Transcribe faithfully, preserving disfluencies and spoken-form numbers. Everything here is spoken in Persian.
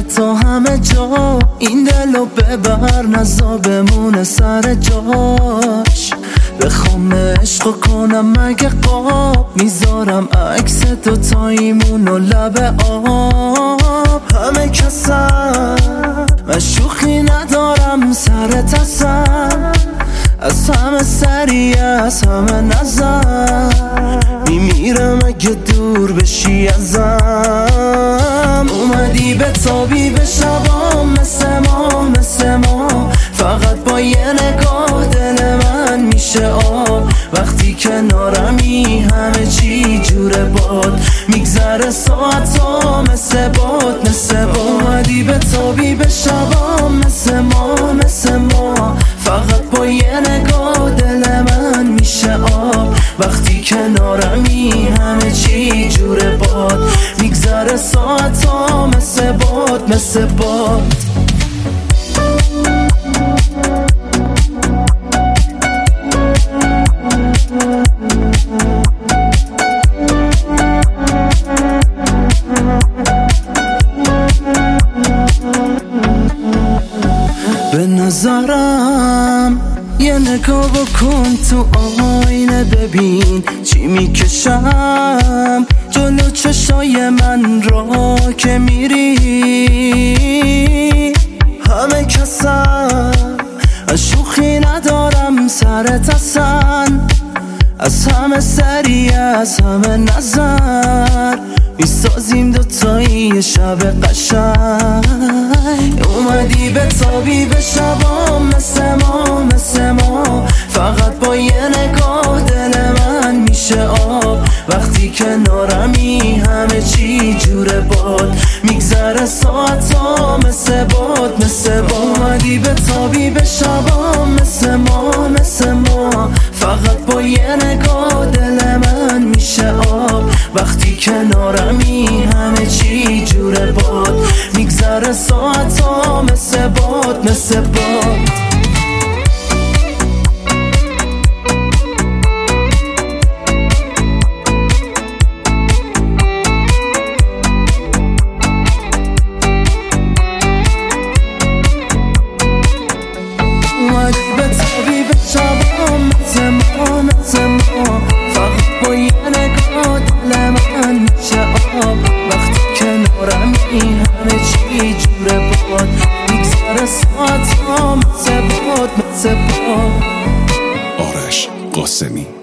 تا همه جا، این دلو ببر نزا بمونه سر جاش. بخوام عشق کنم مگه قاب، میذارم عکس دوتاییمون و لب آب. همه کسم من شوخی ندارم سر تسم، از همه سری از همه نظر میمیرم اگه دور بشی ازم. اومدی به تابی به شبام مثل ما مثل ما، فقط با یه نگاه دل من میشه آب. وقتی کنارمی همه چی جور باد، میگذره ساعت ها مثل باد مثل باد. اومدی به تابی به شبام مثل ما مثل ما، فقط با یه نگاه دل من میشه آب. وقتی کنارمی همه چی جور باد، میگذره ساعت ها مثل باد مثل باد. به نظرم یه نگاه بکن تو آینه، ببین چی میکشم جلو چشای من را که میری. همه کسم از شوخی ندارم سر تسن، از همه سری از همه نظر میسازیم دوتایی شب قشنگ. اومدی به تابی به شبام مثل ما مثل ما، فقط با یه نگاه دل من میشه آب. وقتی کنارمی همه چی جور باد، میگذره ساعت ها مثل باد مثل باد. اومدی به تابی به شبام مثل ما مثل ما، فقط با یه نگاه دل من میشه آب. وقتی کنارمی همه چی جور باد، میگذره ساعت ها مثل باد مثل باد. اومدی به تابی به شبام مثل ما مثل ما، فقط با یه نگاه دل من میشه آب. وقتی کنارمی همه چی جور باد، میگذره ساعت ها مثل باد مثل باد. آرش قاسمی.